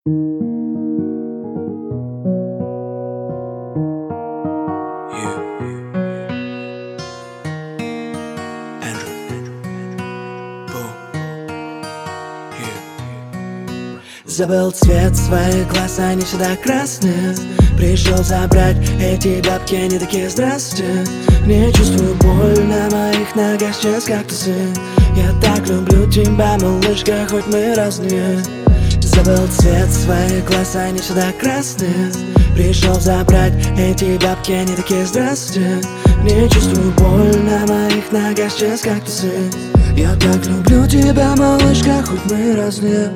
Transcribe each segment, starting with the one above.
Забыл цвет своих глаз, они всегда красные. Пришел забрать эти бабки, они такие здрасте. Не чувствую боль на моих ногах, сейчас кактусы. Я так люблю тебя, малышка, хоть мы разные. Забыл цвет своих глаз, они всегда красные. Пришел забрать эти бабки, они такие здрасте. Не чувствую боль на моих ногах, сейчас кактусы. Я так люблю тебя, малышка, хоть мы разные.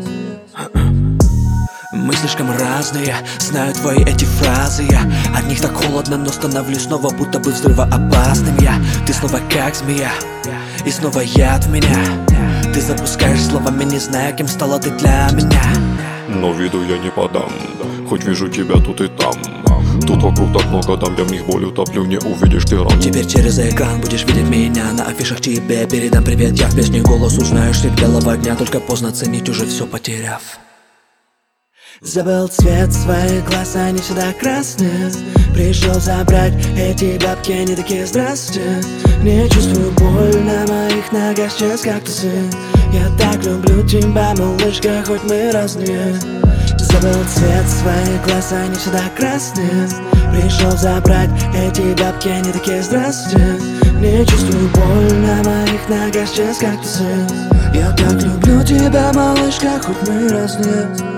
Мы слишком разные, знаю твои эти фразы. Я от них так холодно, но становлюсь снова будто бы взрывоопасным. Ты снова как змея, и снова яд в меня. Ты запускаешь словами, не зная, кем стала ты для меня. Но виду я не подам, хоть вижу тебя тут и там. Тут вокруг так много дам, я в них болью топлю, не увидишь ты ран. Теперь через экран будешь видеть меня. На афишах тебе передам привет. Я в песне голос узнаешь средь белого дня. Только поздно ценить, уже все потеряв. Забыл цвет своих глаз, они всегда красные. Пришел забрать эти бабки, они такие здрасте. Не чувствую боль на моих ногах, сейчас кактусы. Я так люблю тебя, малышка, хоть мы разные. Забыл цвет своих глаз, они всегда красные. Пришел забрать эти бабки, они такие здрасте. Не чувствую боль на моих ногах, сейчас кактусы. Я так люблю тебя, малышка, хоть мы разные.